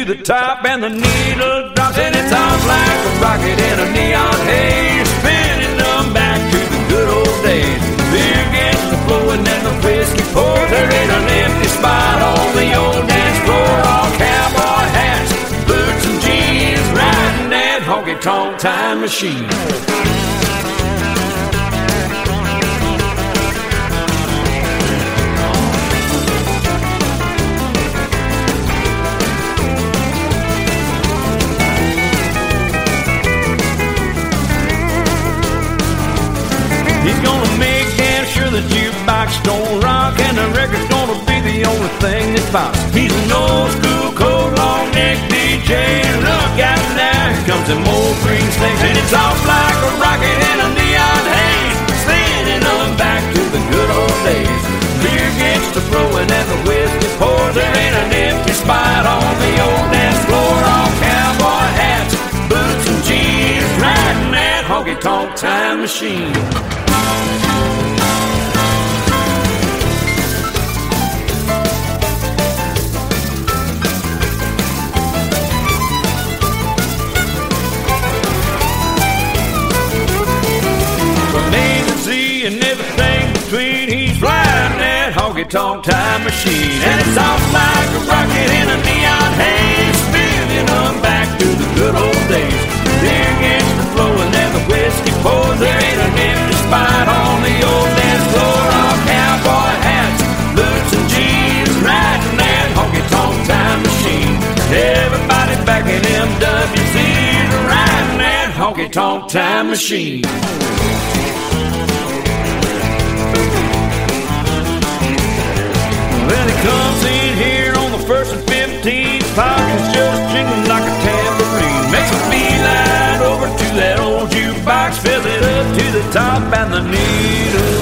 the top and the needle drops, and it's off like a rocket in a neon haze, spinning them back to the good old days. Beer gets to flowing and the whiskey pours. There ain't an empty spot on the old dance floor. All cowboy hats, boots and jeans, riding that honky-tonk time machine. He's gonna make damn sure the jukebox don't rock, and the record's gonna be the only thing that pops. He's an old school, cold, long neck DJ. Look out now, here comes them old green snakes, and it's off like a rocket in a neon haze, spinning on back to the good old days. Beer gets to flowing and the whiskey pours. There ain't an empty spot on the old dance floor. All cowboy hats, boots and jeans, riding that honky-tonk time machine. And everything between, he's flying that honky-tonk time machine, and it's off like a rocket in a neon haze, spinning them back to the good old days. Beer gets to flowing and the whiskey pours. There ain't an empty spot on the old dance floor. All cowboy hats, boots and jeans, riding that honky-tonk time machine. Everybody back in MWC's riding that honky-tonk time machine. Well, he comes in here on the 1st and 15th, pockets just jingling like a tambourine. Makes a beeline over to that old jukebox, fills it up to the top, and the needle